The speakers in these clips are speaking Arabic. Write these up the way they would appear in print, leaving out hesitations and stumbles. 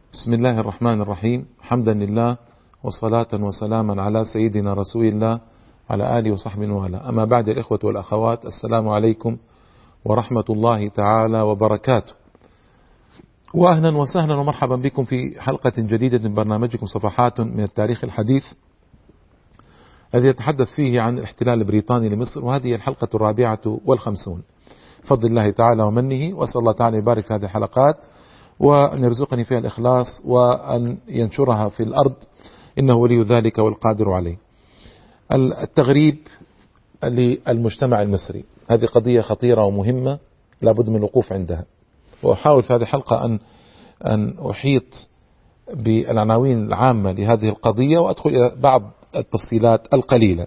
بسم الله الرحمن الرحيم. حمدا لله وصلاة وسلاما على سيدنا رسول الله على آله وصحبه وعلى. أما بعد، الإخوة والأخوات، السلام عليكم ورحمة الله تعالى وبركاته، وأهلا وسهلا ومرحبا بكم في حلقة جديدة من برنامجكم صفحات من التاريخ الحديث، الذي يتحدث فيه عن الاحتلال البريطاني لمصر، وهذه الحلقة 54. بفضل الله تعالى ومنه، وأسأل الله تعالى يبارك في هذه الحلقات وأن يرزقني فيها الإخلاص وأن ينشرها في الأرض، إنه ولي ذلك والقادر عليه. التغريب للمجتمع المصري، هذه قضية خطيرة ومهمة لابد من الوقوف عندها، وأحاول في هذه الحلقة أن أحيط بالعناوين العامة لهذه القضية وأدخل إلى بعض التفصيلات القليلة.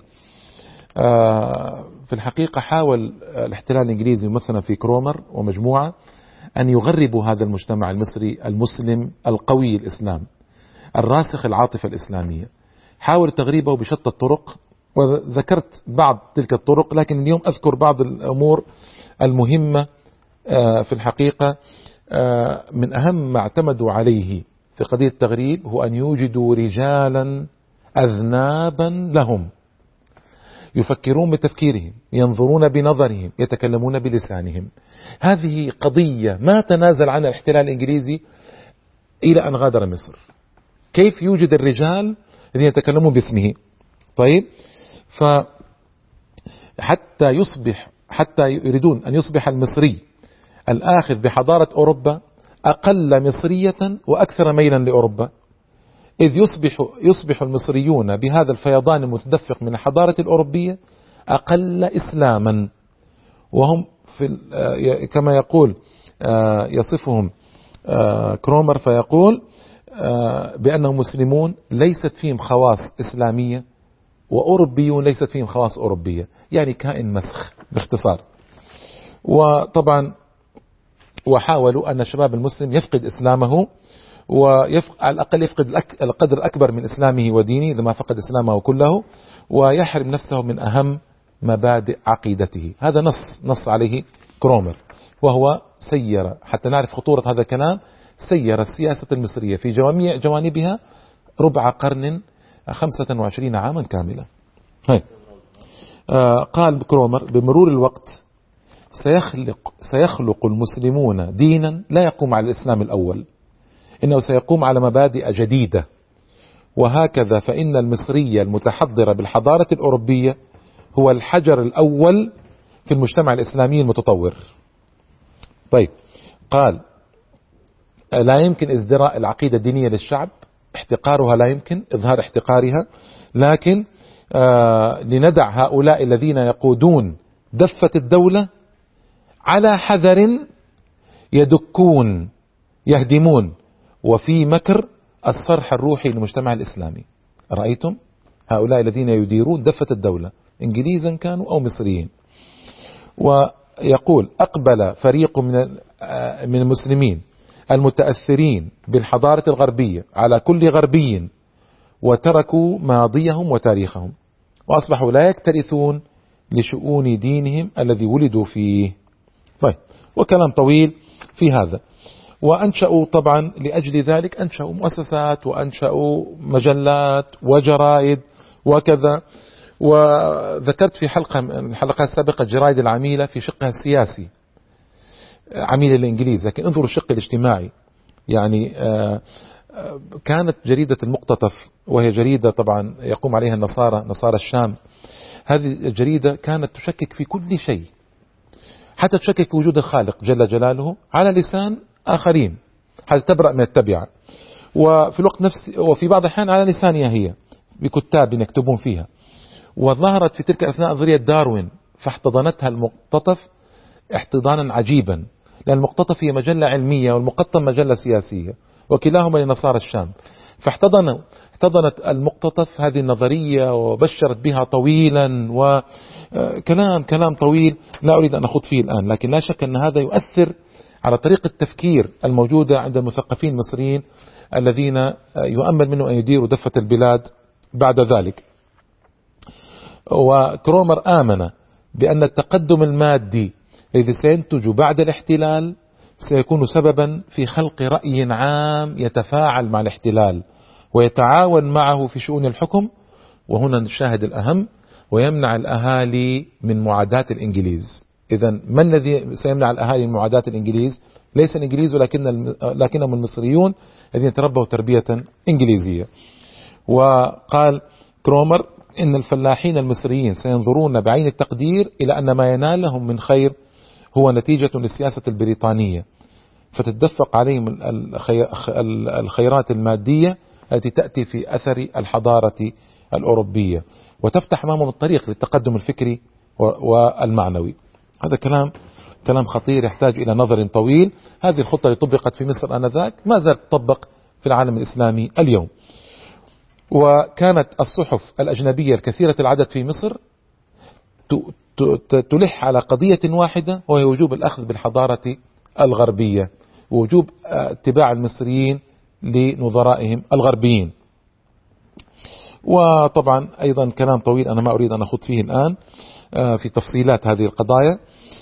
في الحقيقة حاول الاحتلال الإنجليزي مثلا في كرومر ومجموعة أن يغربوا هذا المجتمع المصري المسلم القوي الإسلام الراسخ العاطفة الإسلامية، حاول تغريبه بشتى الطرق، وذكرت بعض تلك الطرق، لكن اليوم أذكر بعض الأمور المهمة. في الحقيقة من أهم ما اعتمدوا عليه في قضية التغريب هو أن يوجدوا رجالا أذنابا لهم، يفكرون بتفكيرهم، ينظرون بنظرهم، يتكلمون بلسانهم. هذه قضية ما تنازل عنها الاحتلال الإنجليزي إلى أن غادر مصر. كيف يوجد الرجال الذين يتكلمون باسمه؟ طيب، حتى يريدون أن يصبح المصري الآخذ بحضارة أوروبا أقل مصرية وأكثر ميلا لأوروبا، إذ يصبح المصريون بهذا الفيضان المتدفق من الحضارة الأوروبية أقل إسلاما، وهم كما يقول يصفهم كرومر، فيقول بأنهم مسلمون ليست فيهم خواص إسلامية، وأوروبيون ليست فيهم خواص أوروبية، يعني كائن مسخ باختصار. وطبعا وحاولوا أن الشباب المسلم يفقد إسلامه، على الأقل يفقد القدر الأكبر من إسلامه ودينه إذا ما فقد إسلامه كله، ويحرم نفسه من أهم مبادئ عقيدته. هذا نص عليه كرومر، وهو سير، حتى نعرف خطورة هذا الكلام، سير السياسة المصرية في جميع جوانبها ربع قرن 25 عاما كاملة. قال كرومر: بمرور الوقت سيخلق المسلمون دينا لا يقوم على الإسلام الأول، إنه سيقوم على مبادئ جديدة، وهكذا فإن المصرية المتحضرة بالحضارة الأوروبية هو الحجر الأول في المجتمع الإسلامي المتطور. طيب، قال: لا يمكن ازدراء العقيدة الدينية للشعب، احتقارها لا يمكن، إظهار احتقارها، لكن لندع هؤلاء الذين يقودون دفة الدولة على حذر، يهدمون وفي مكر الصرح الروحي للمجتمع الإسلامي. رأيتم هؤلاء الذين يديرون دفة الدولة، إنجليزا كانوا أو مصريين. ويقول: أقبل فريق من المسلمين المتأثرين بالحضارة الغربية على كل غربي، وتركوا ماضيهم وتاريخهم، وأصبحوا لا يكترثون لشؤون دينهم الذي ولدوا فيه. طيب، وكلام طويل في هذا. وأنشأوا طبعا لأجل ذلك أنشأوا مؤسسات وأنشأوا مجلات وجرائد وكذا. وذكرت في حلقة من الحلقات السابقة الجرائد العميلة في شقها السياسي، عميلة الإنجليز، لكن انظروا الشق الاجتماعي. يعني كانت جريدة المقتطف، وهي جريدة طبعا يقوم عليها نصارى الشام. هذه الجريدة كانت تشكك في كل شيء، حتى تشكك في وجود الخالق جل جلاله على لسان آخرين، حتى تبرأ من التبعة، وفي الوقت نفسه وفي بعض الأحيان على لسانها هي بكتاب يكتبون فيها. وظهرت في تلك الأثناء نظرية داروين، فاحتضنتها المقتطف احتضانا عجيبا، لأن المقتطف هي مجلة علمية والمقطم مجلة سياسية، وكلاهما لنصارى الشام. احتضنت المقتطف هذه النظرية وبشرت بها طويلا، وكلام طويل لا أريد أن أخوض فيه الآن، لكن لا شك أن هذا يؤثر على طريقة التفكير الموجودة عند المثقفين المصريين الذين يؤمل منه أن يديروا دفة البلاد بعد ذلك. وكرومر آمن بأن التقدم المادي الذي سينتج بعد الاحتلال سيكون سببا في خلق رأي عام يتفاعل مع الاحتلال ويتعاون معه في شؤون الحكم، وهنا نشاهد الأهم، ويمنع الأهالي من معاداة الإنجليز. إذا من الذي سيمنع الأهالي من معاداة الإنجليز؟ ليس الإنجليز لكنهم المصريون الذين تربوا تربية إنجليزية. وقال كرومر إن الفلاحين المصريين سينظرون بعين التقدير إلى أن ما ينالهم من خير هو نتيجة للسياسة البريطانية، فتتدفق عليهم الخيرات المادية التي تأتي في أثر الحضارة الأوروبية، وتفتح أمامهم الطريق للتقدم الفكري والمعنوي. هذا كلام خطير يحتاج إلى نظر طويل. هذه الخطة اللي طبقت في مصر آنذاك ما زالت تطبق في العالم الإسلامي اليوم. وكانت الصحف الأجنبية الكثيرة العدد في مصر تلح على قضية واحدة، وهي وجوب الأخذ بالحضارة الغربية، ووجوب اتباع المصريين لنظرائهم الغربيين. وطبعا أيضا كلام طويل أنا ما أريد أن أخوض فيه الآن في تفصيلات هذه القضايا.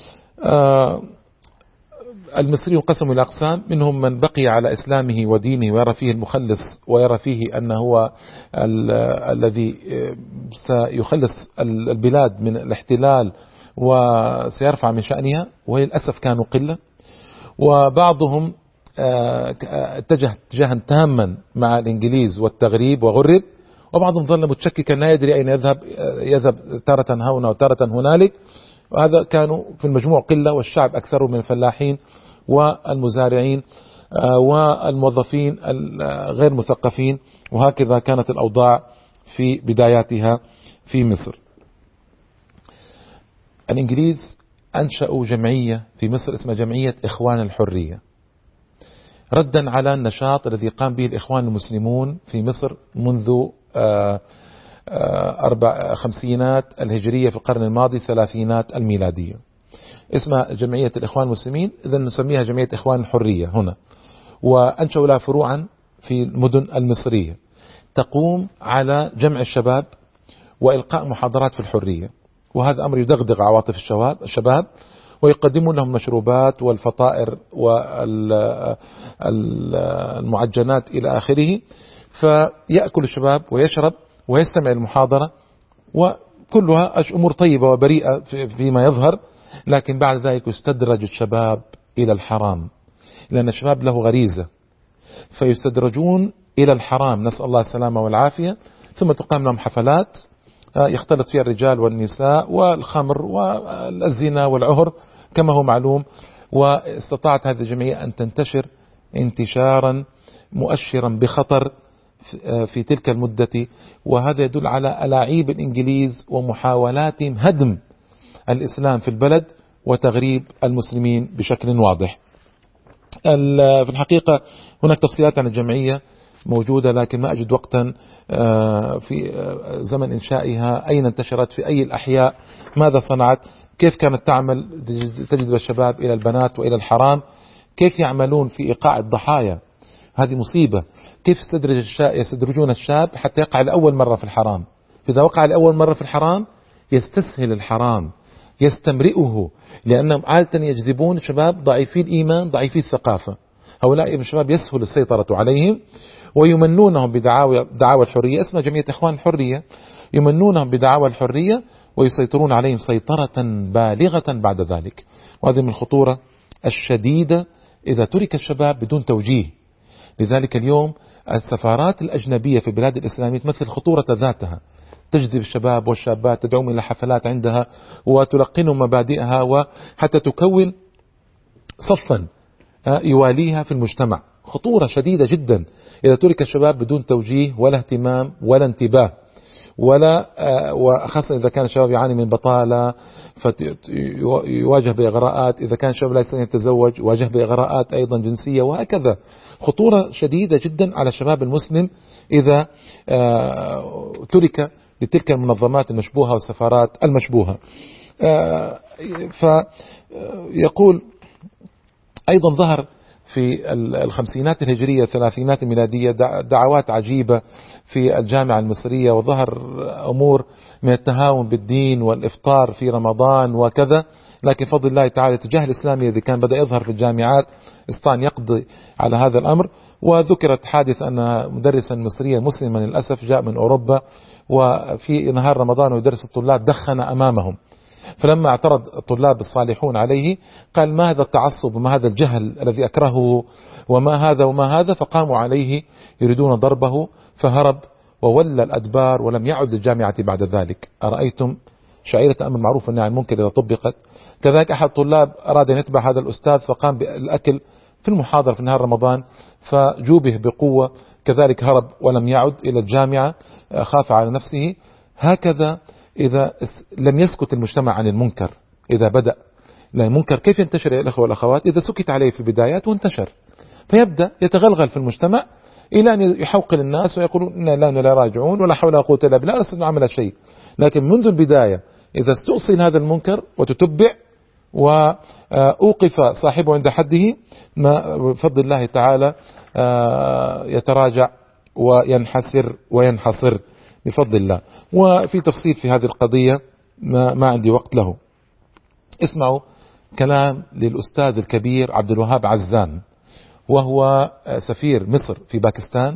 المصريون انقسموا إلى أقسام، منهم من بقي على إسلامه ودينه ويرى فيه المخلص، ويرى فيه أنه هو الذي سيخلص البلاد من الاحتلال وسيرفع من شأنها، وللأسف كانوا قلة. وبعضهم اتجه اتجاها تاما مع الإنجليز والتغريب وغرب، وبعضهم ظل متشككا لا يدري أين يذهب تارة هنا وتارة هنالك. وهذا كانوا في المجموع قلة، والشعب أكثر من الفلاحين والمزارعين والموظفين غير مثقفين. وهكذا كانت الأوضاع في بداياتها في مصر. الإنجليز أنشأوا جمعية في مصر اسمها جمعية إخوان الحرية، ردا على النشاط الذي قام به الإخوان المسلمون في مصر منذ خمسينات الهجرية في القرن الماضي، ثلاثينات الميلادية. اسمها جمعية الإخوان المسلمين، إذا نسميها جمعية إخوان الحرية هنا. وأنشأوا لها فروعا في المدن المصرية تقوم على جمع الشباب وإلقاء محاضرات في الحرية، وهذا أمر يدغدغ عواطف الشباب، ويقدمون لهم مشروبات والفطائر والمعجنات إلى آخره، فيأكل الشباب ويشرب ويستمع المحاضرة، وكلها أمور طيبة وبريئة فيما يظهر. لكن بعد ذلك يستدرج الشباب إلى الحرام، لأن الشباب له غريزة، فيستدرجون إلى الحرام، نسأل الله السلامة والعافية. ثم تقام لهم حفلات يختلط فيها الرجال والنساء والخمر والزنا والعهر كما هو معلوم. واستطاعت هذه الجمعية أن تنتشر انتشارا مؤشرا بخطر في تلك المدة، وهذا يدل على ألاعيب الإنجليز ومحاولاتهم هدم الإسلام في البلد وتغريب المسلمين بشكل واضح. في الحقيقة هناك تفصيلات عن الجمعية موجودة، لكن ما أجد وقتا في زمن إنشائها، أين انتشرت، في أي الأحياء، ماذا صنعت، كيف كانت تعمل تجذب الشباب إلى البنات وإلى الحرام، كيف يعملون في إيقاع الضحايا، هذه مصيبة. كيف يستدرجون الشاب حتى يقع لأول مرة في الحرام، فإذا وقع لأول مرة في الحرام يستسهل الحرام، يستمرئه، لأنهم عادة يجذبون شباب ضعيفي الإيمان ضعيفي الثقافة. هؤلاء الشباب يسهل السيطرة عليهم، ويمنونهم بدعاوى الحرية، اسمها جمعية إخوان الحرية، يمنونهم بدعاوى الحرية ويسيطرون عليهم سيطرة بالغة بعد ذلك. وهذه من الخطورة الشديدة إذا ترك الشباب بدون توجيه. لذلك اليوم السفارات الأجنبية في البلاد الإسلامية تمثل خطورة ذاتها، تجذب الشباب والشابات، تدعوهم إلى حفلات عندها وتلقنهم مبادئها، وحتى تكون صفا يواليها في المجتمع. خطورة شديدة جدا إذا ترك الشباب بدون توجيه ولا اهتمام ولا انتباه، وخاصة إذا كان الشباب يعاني من بطالة فيواجه بإغراءات، إذا كان الشباب لا يستطيع يتزوج يواجه بإغراءات أيضا جنسية، وهكذا. خطورة شديدة جدا على الشباب المسلم إذا ترك لتلك المنظمات المشبوهة والسفارات المشبوهة. فيقول أيضا ظهر في الخمسينات الهجرية الثلاثينات الميلادية دعوات عجيبة في الجامعة المصرية، وظهر أمور من التهاون بالدين والإفطار في رمضان وكذا، لكن فضل الله تعالى الاتجاه الإسلامي الذي كان بدأ يظهر في الجامعات استطاع أن يقضي على هذا الأمر. وذكرت حادث أن مدرسا مصريا مسلما للأسف جاء من أوروبا، وفي نهار رمضان ويدرس الطلاب دخن أمامهم، فلما اعترض الطلاب الصالحون عليه قال: ما هذا التعصب وما هذا الجهل الذي أكرهه وما هذا وما هذا، فقاموا عليه يريدون ضربه فهرب وولى الأدبار ولم يعد للجامعة بعد ذلك. أرأيتم شعيرة أمر معروف والنهي عن المنكر إذا طبقت. كذلك أحد الطلاب أراد أن يتبع هذا الأستاذ فقام بالأكل في المحاضرة في نهار رمضان فجوبه بقوة، كذلك هرب ولم يعد إلى الجامعة، خاف على نفسه. هكذا إذا لم يسكت المجتمع عن المنكر، إذا بدأ المنكر كيف ينتشر يا الأخوة والأخوات؟ إذا سكت عليه في البدايات وانتشر فيبدأ يتغلغل في المجتمع إلى أن يحوقل الناس ويقولون إنا لا راجعون ولا حول ولا قوة إلا بالله، لسنا عمل شيء. لكن منذ البداية إذا استؤصل هذا المنكر وتتبع وأوقف صاحبه عند حده، ما بفضل الله تعالى يتراجع وينحصر بفضل الله. وفي تفصيل في هذه القضية ما عندي وقت له. اسمعوا كلام للأستاذ الكبير عبد الوهاب عزام، وهو سفير مصر في باكستان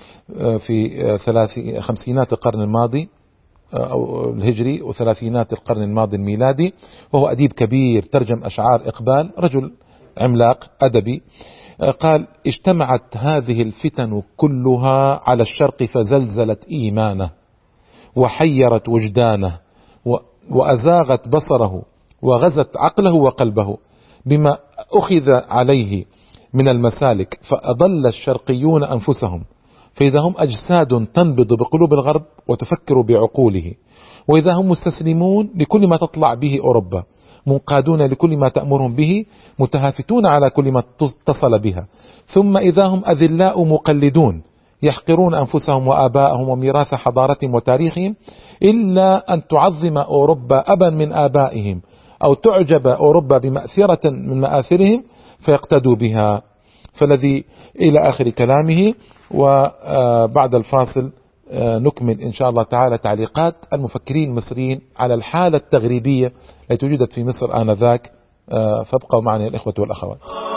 في خمسينات القرن الماضي أو الهجري وثلاثينات القرن الماضي الميلادي، وهو أديب كبير ترجم أشعار إقبال، رجل عملاق أدبي. قال: اجتمعت هذه الفتن كلها على الشرق فزلزلت إيمانه وحيرت وجدانه وأزاغت بصره وغزت عقله وقلبه بما أخذ عليه من المسالك، فأضل الشرقيون أنفسهم، فإذا هم أجساد تنبض بقلوب الغرب وتفكر بعقوله، وإذا هم مستسلمون لكل ما تطلع به أوروبا، منقادون لكل ما تأمرهم به، متهافتون على كل ما اتصل بها، ثم إذا هم أذلاء مقلدون يحقرون أنفسهم وآباءهم وميراث حضارتهم وتاريخهم، إلا أن تعظم أوروبا أبا من آبائهم أو تعجب أوروبا بمأثرة من مآثرهم فيقتدوا بها. فالذي إلى آخر كلامه. وبعد الفاصل نكمل إن شاء الله تعالى تعليقات المفكرين المصريين على الحالة التغريبية التي وجدت في مصر آنذاك. فابقوا معنا الإخوة والأخوات.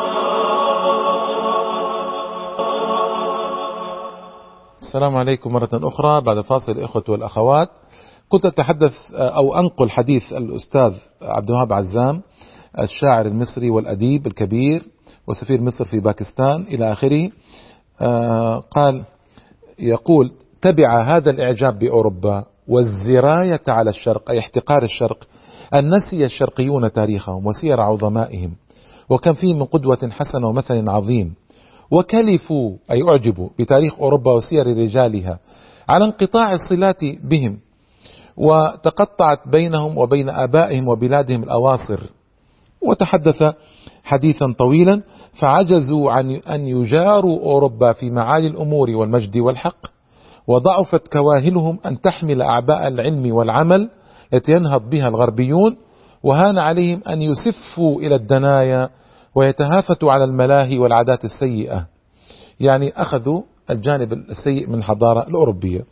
السلام عليكم مرة أخرى بعد الفاصل الإخوة والأخوات. كنت أتحدث أو أنقل حديث الأستاذ عبد الوهاب عزام الشاعر المصري والأديب الكبير وسفير مصر في باكستان إلى آخره. قال يقول: تبع هذا الإعجاب بأوروبا والزراية على الشرق أي احتقار الشرق أن نسي الشرقيون تاريخهم وسير عظمائهم، وكان فيهم من قدوة حسنة ومثل عظيم، وكلفوا أي أعجبوا بتاريخ أوروبا وسير رجالها على انقطاع الصلات بهم، وتقطعت بينهم وبين آبائهم وبلادهم الأواصر. وتحدث حديثا طويلا، فعجزوا عن أن يجاروا أوروبا في معالي الأمور والمجد والحق، وضعفت كواهلهم أن تحمل أعباء العلم والعمل التي ينهض بها الغربيون، وهان عليهم أن يسفوا إلى الدنايا ويتهافتوا على الملاهي والعادات السيئة، يعني أخذوا الجانب السيء من الحضارة الأوروبية.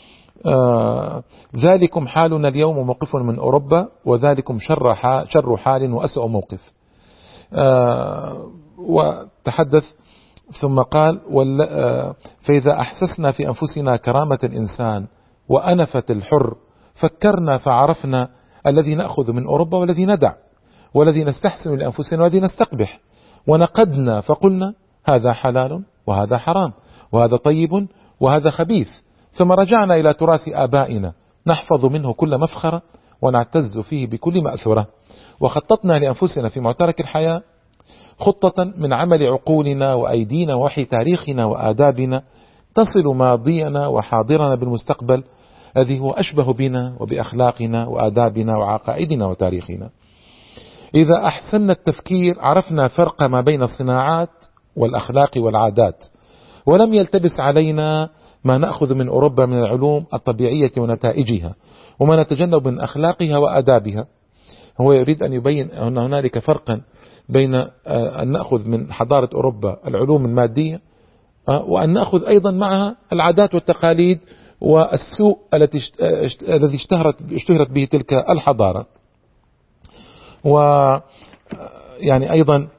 ذلكم حالنا اليوم وموقف من أوروبا، وذلكم شر حال وأسوأ موقف. وتحدث ثم قال: فإذا أحسسنا في أنفسنا كرامة الإنسان وأنفة الحر فكرنا فعرفنا الذي نأخذ من أوروبا والذي ندع، والذي نستحسن لأنفسنا والذي نستقبح، ونقدنا فقلنا هذا حلال وهذا حرام وهذا طيب وهذا خبيث، ثم رجعنا إلى تراث آبائنا نحفظ منه كل مفخرة ونعتز فيه بكل مأثرة، وخططنا لأنفسنا في معترك الحياة خطة من عمل عقولنا وأيدينا ووحي تاريخنا وآدابنا تصل ماضينا وحاضرنا بالمستقبل الذي هو أشبه بنا وبأخلاقنا وآدابنا وعقائدنا وتاريخنا. إذا أحسننا التفكير عرفنا فرق ما بين الصناعات والأخلاق والعادات، ولم يلتبس علينا ما نأخذ من أوروبا من العلوم الطبيعية ونتائجها، وما نتجنب من أخلاقها وآدابها. هو يريد أن يبين أن هنالك فرقا بين أن نأخذ من حضارة أوروبا العلوم المادية وأن نأخذ أيضا معها العادات والتقاليد والسوء الذي اشتهرت به تلك الحضارة. ويعني أيضا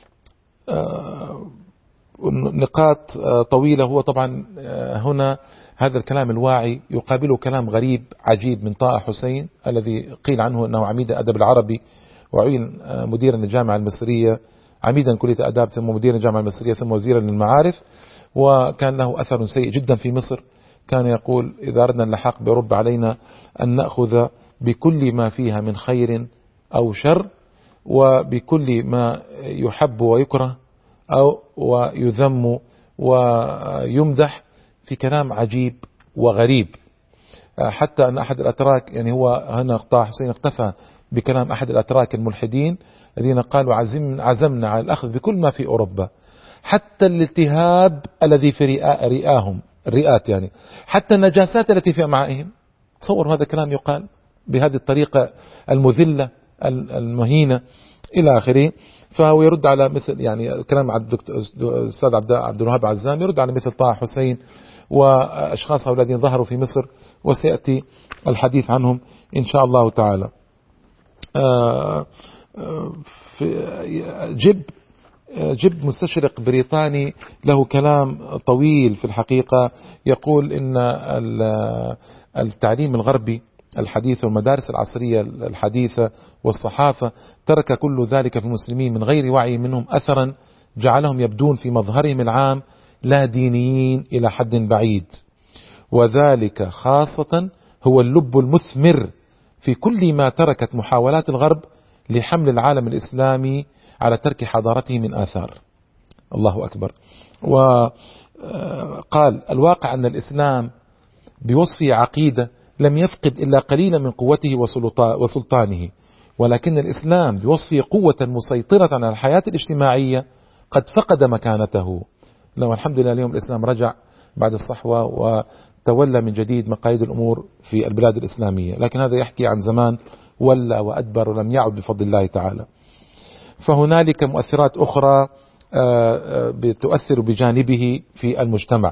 نقاط طويلة. هو طبعا هنا هذا الكلام الواعي يقابله كلام غريب عجيب من طه حسين الذي قيل عنه أنه عميد الأدب العربي، وعين مديرا للجامعة المصرية، عميدا كلية آداب ثم مديرا للجامعة المصرية ثم وزيرا للمعارف، وكان له أثر سيء جدا في مصر. كان يقول: إذا أردنا اللحاق بأوروبا علينا أن نأخذ بكل ما فيها من خير أو شر، وبكل ما يحب ويكره أو ويذم ويمدح، في كلام عجيب وغريب. حتى أن أحد الأتراك، يعني هو هنا طه حسين اقتفى بكلام أحد الأتراك الملحدين الذين قالوا: عزمنا على الأخذ بكل ما في أوروبا، حتى الالتهاب الذي في رئاهم، الرئات يعني، حتى النجاسات التي في أمعائهم. تصور هذا الكلام يقال بهذه الطريقة المذلة المهينة إلى آخره. فهو يرد على مثل يعني كلام الأستاذ عبد الوهاب عزام، يرد على مثل طه حسين وأشخاص الذين ظهروا في مصر، وسيأتي الحديث عنهم إن شاء الله تعالى. جب مستشرق بريطاني له كلام طويل في الحقيقة، يقول إن التعليم الغربي الحديث والمدارس العصرية الحديثة والصحافة ترك كل ذلك في المسلمين من غير وعي منهم أثرا جعلهم يبدون في مظهرهم العام لا دينيين إلى حد بعيد، وذلك خاصة هو اللب المثمر في كل ما تركت محاولات الغرب لحمل العالم الإسلامي على ترك حضارته من آثار. الله أكبر. وقال: الواقع أن الإسلام بوصفه عقيدة لم يفقد إلا قليلا من قوته وسلطانه، ولكن الإسلام بوصفه قوة مسيطرة على الحياة الاجتماعية قد فقد مكانته. لو الحمد لله اليوم الإسلام رجع بعد الصحوة وتولى من جديد مقاييد الأمور في البلاد الإسلامية، لكن هذا يحكي عن زمان ولى وأدبر ولم يعد بفضل الله تعالى. فهنالك مؤثرات أخرى بتؤثر بجانبه في المجتمع.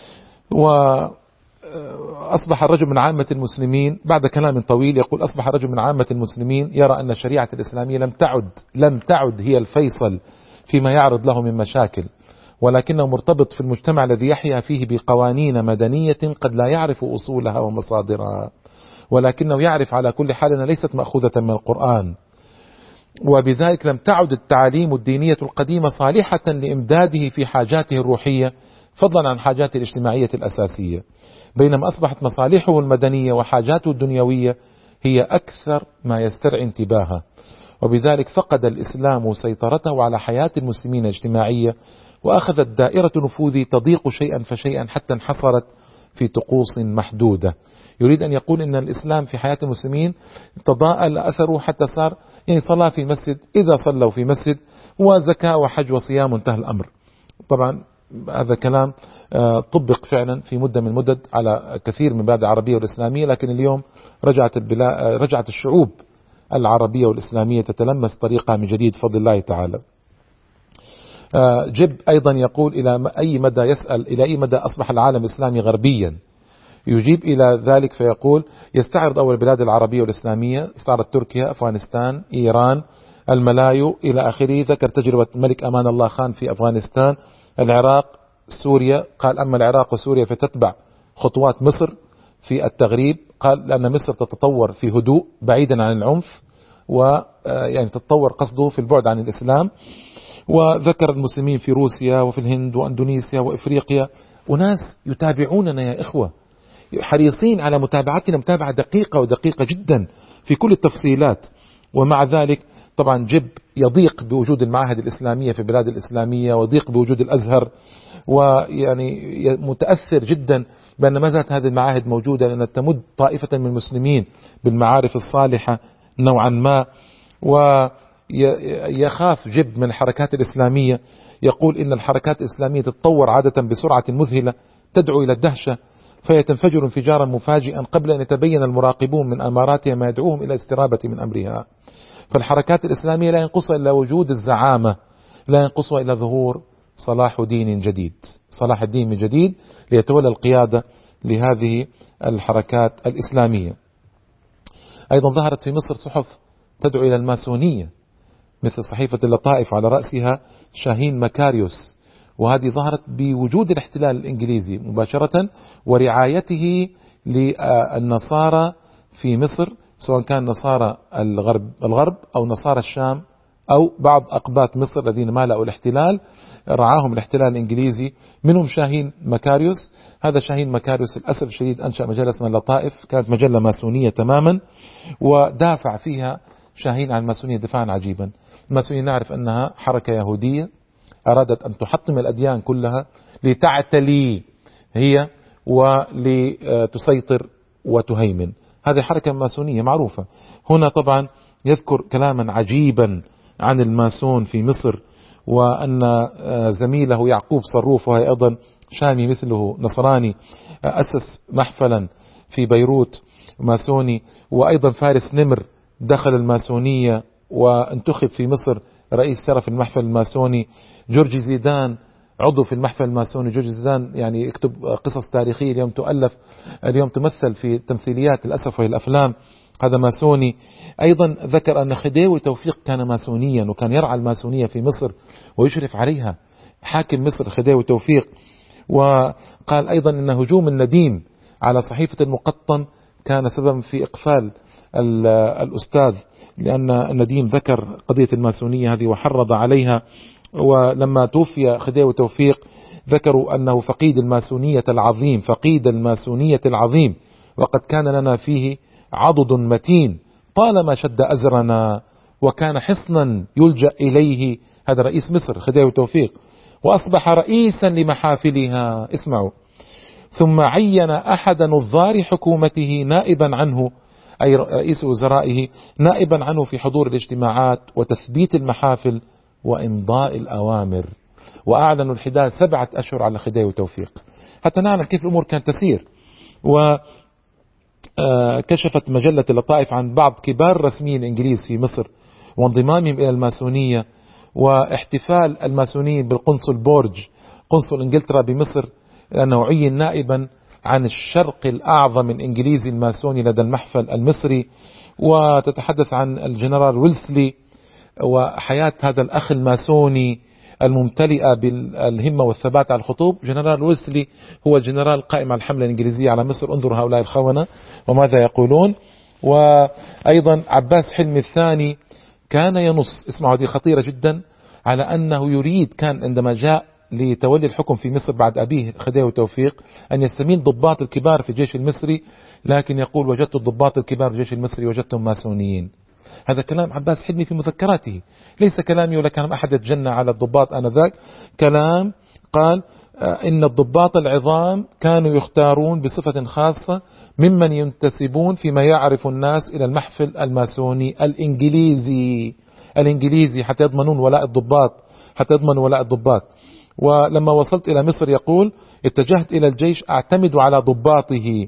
وأصبح الرجل من عامة المسلمين، بعد كلام طويل يقول: أصبح الرجل من عامة المسلمين يرى أن الشريعة الإسلامية لم تعد هي الفيصل فيما يعرض له من مشاكل، ولكنه مرتبط في المجتمع الذي يحيا فيه بقوانين مدنية قد لا يعرف أصولها ومصادرها، ولكنه يعرف على كل حال أنها ليست مأخوذة من القرآن، وبذلك لم تعد التعاليم الدينية القديمة صالحة لإمداده في حاجاته الروحية فضلا عن حاجاته الاجتماعية الأساسية، بينما أصبحت مصالحه المدنية وحاجاته الدنيوية هي أكثر ما يسترعي انتباهه، وبذلك فقد الإسلام سيطرته على حياة المسلمين الاجتماعية، وأخذت دائرة نفوذه تضيق شيئا فشيئا حتى انحصرت في طقوس محدودة. يريد أن يقول أن الإسلام في حياة المسلمين تضاءل أثره حتى صار يعني صلاة في مسجد إذا صلوا في مسجد، وزكاة وحج وصيام، انتهى الأمر. طبعا هذا كلام طبق فعلا في مدة من المدد على كثير من البلاد العربية والإسلامية، لكن اليوم رجعت الشعوب العربية والإسلامية تتلمس طريقها من جديد بفضل الله تعالى. جب أيضا يقول: إلى أي مدى أصبح العالم الإسلامي غربيا؟ يجيب إلى ذلك فيقول: يستعرض أول البلاد العربية والإسلامية، استعرض تركيا، أفغانستان، إيران، الملايو إلى آخره. ذكر تجربة الملك أمان الله خان في أفغانستان، العراق، سوريا. قال: أما العراق وسوريا فتتبع خطوات مصر في التغريب. قال: لأن مصر تتطور في هدوء بعيدا عن العنف، ويعني تتطور قصده في البعد عن الإسلام. وذكر المسلمين في روسيا وفي الهند وأندونيسيا وإفريقيا، وناس يتابعوننا يا إخوة، حريصين على متابعتنا متابعة دقيقة جدا في كل التفصيلات. ومع ذلك طبعا جب يضيق بوجود المعاهد الإسلامية في البلاد الإسلامية، ويضيق بوجود الأزهر، ويعني متأثر جدا بأن ما زالت هذه المعاهد موجودة، لأنها تمد طائفة من المسلمين بالمعارف الصالحة نوعا ما. ويخاف جب من الحركات الإسلامية، يقول إن الحركات الإسلامية تتطور عادة بسرعة مذهلة تدعو إلى الدهشة، فهي تنفجر انفجارا مفاجئا قبل أن يتبين المراقبون من أماراتها ما يدعوهم إلى الاسترابة من أمرها. فالحركات الإسلامية لا ينقصها إلا وجود الزعامة، لا ينقصها إلا ظهور صلاح دين جديد، صلاح الدين من جديد ليتولى القيادة لهذه الحركات الإسلامية. أيضا ظهرت في مصر صحف تدعو إلى الماسونية مثل صحيفة اللطائف على رأسها شاهين مكاريوس، وهذه ظهرت بوجود الاحتلال الإنجليزي مباشرة ورعايته للنصارى في مصر، سواء كان نصارى الغرب أو نصارى الشام أو بعض أقباط مصر الذين مالأوا الاحتلال، رعاهم الاحتلال الإنجليزي. منهم شاهين مكاريوس. هذا شاهين مكاريوس للأسف الشديد أنشأ مجلة اسمها اللطائف، كانت مجلة ماسونية تماما، ودافع فيها شاهين عن الماسونية دفاعا عجيبا. الماسونية نعرف أنها حركة يهودية أرادت أن تحطم الأديان كلها لتعتلي هي ولتسيطر وتهيمن. هذه حركة ماسونية معروفة. هنا طبعا يذكر كلاما عجيبا عن الماسون في مصر، وأن زميله يعقوب صروف وهي أيضا شامي مثله نصراني أسس محفلا في بيروت ماسوني، وأيضا فارس نمر دخل الماسونية وانتخب في مصر رئيس شرف المحفل الماسوني. جورجي زيدان عضو في المحفل الماسوني. جورجي زيدان يعني يكتب قصص تاريخية اليوم تؤلف، اليوم تمثل في تمثيليات للأسف وهي الأفلام، هذا ماسوني. أيضا ذكر أن خديوي توفيق كان ماسونيا وكان يرعى الماسونية في مصر ويشرف عليها، حاكم مصر خديوي توفيق. وقال أيضا أن هجوم النديم على صحيفة المقطم كان سببا في إقفال الأستاذ، لأن النديم ذكر قضية الماسونية هذه وحرض عليها. ولما توفي خديوي توفيق ذكروا أنه فقيد الماسونية العظيم، فقيد الماسونية العظيم، وقد كان لنا فيه عضد متين طالما شد أزرنا وكان حصنا يلجأ إليه. هذا رئيس مصر خديوي توفيق، وأصبح رئيسا لمحافلها. اسمعوا: ثم عين أحد نظار حكومته نائبا عنه، أي رئيس وزرائه، نائبا عنه في حضور الاجتماعات وتثبيت المحافل وإمضاء الأوامر. وأعلنوا الحداد 7 أشهر على خديوي توفيق، حتى نعلم كيف الأمور كانت تسير. وكشفت مجلة اللطائف عن بعض كبار رسميين الإنجليز في مصر وانضمامهم إلى الماسونية، واحتفال الماسونيين بالقنصل بورج قنصل إنجلترا بمصر، لأنه عين نائبا عن الشرق الأعظم الإنجليزي الماسوني لدى المحفل المصري. وتتحدث عن الجنرال ويلسلي وحياة هذا الأخ الماسوني الممتلئة بالهمة والثبات على الخطوب. جنرال ويلسلي هو جنرال قائم على الحملة الإنجليزية على مصر. انظر هؤلاء الخونة وماذا يقولون. وأيضا عباس حلمي الثاني كان ينص، اسمعوا هذه خطيرة جدا، على أنه يريد، كان عندما جاء لتولي الحكم في مصر بعد أبيه خديوي توفيق، أن يستميل ضباط الكبار في الجيش المصري، لكن يقول: وجدت الضباط الكبار في الجيش المصري وجدتهم ماسونيين. هذا كلام عباس حلمي في مذكراته، ليس كلامي ولا كلام أحد يتجنى على الضباط آنذاك. كلام قال إن الضباط العظام كانوا يختارون بصفة خاصة ممن ينتسبون فيما يعرف الناس إلى المحفل الماسوني الإنجليزي حتى يضمنون ولاء الضباط، حتى يضمنوا ولاء الضباط. ولما وصلت إلى مصر يقول: اتجهت إلى الجيش أعتمد على ضباطه،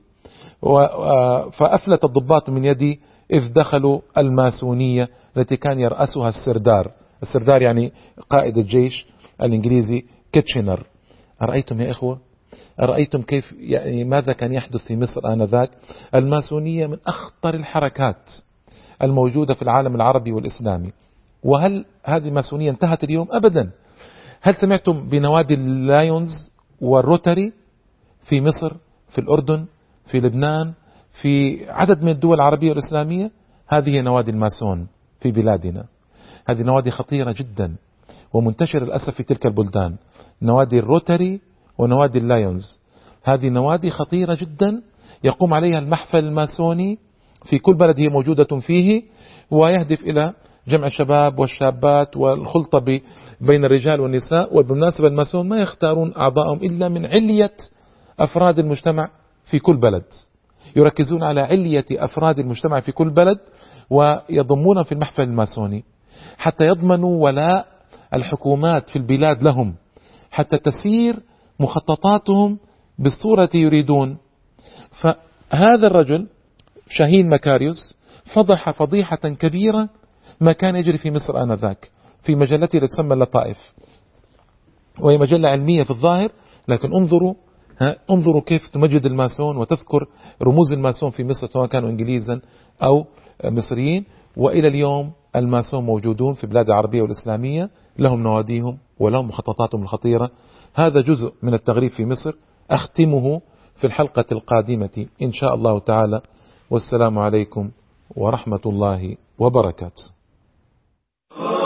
فأفلت الضباط من يدي إذ دخلوا الماسونية التي كان يرأسها السردار يعني قائد الجيش الإنجليزي كيتشنر. أرأيتم يا إخوة؟ أرأيتم كيف يعني ماذا كان يحدث في مصر آنذاك؟ الماسونية من أخطر الحركات الموجودة في العالم العربي والإسلامي. وهل هذه الماسونية انتهت اليوم؟ أبدا. هل سمعتم بنوادي اللايونز والروتري في مصر، في الأردن، في لبنان، في عدد من الدول العربية والإسلامية؟ هذه نوادي الماسون في بلادنا. هذه نوادي خطيرة جدا ومنتشرة للأسف في تلك البلدان. نوادي الروتري ونوادي اللايونز، هذه نوادي خطيرة جدا يقوم عليها المحفل الماسوني في كل بلد هي موجودة فيه، ويهدف إلى جمع الشباب والشابات والخلطة بين الرجال والنساء. وبالمناسبة الماسون ما يختارون أعضائهم إلا من علية أفراد المجتمع في كل بلد، يركزون على علية أفراد المجتمع في كل بلد ويضمون في المحفل الماسوني حتى يضمنوا ولاء الحكومات في البلاد لهم، حتى تسير مخططاتهم بالصورة يريدون. فهذا الرجل شاهين مكاريوس فضح فضيحة كبيرة ما كان يجري في مصر آنذاك في مجلته التي تسمى اللطائف، وهي مجلة علمية في الظاهر، لكن انظروا كيف تمجد الماسون وتذكر رموز الماسون في مصر سواء كانوا إنجليزا أو مصريين. وإلى اليوم الماسون موجودون في بلاد العربية والإسلامية، لهم نواديهم ولهم مخططاتهم الخطيرة. هذا جزء من التغريب في مصر أختمه في الحلقة القادمة إن شاء الله تعالى. والسلام عليكم ورحمة الله وبركاته.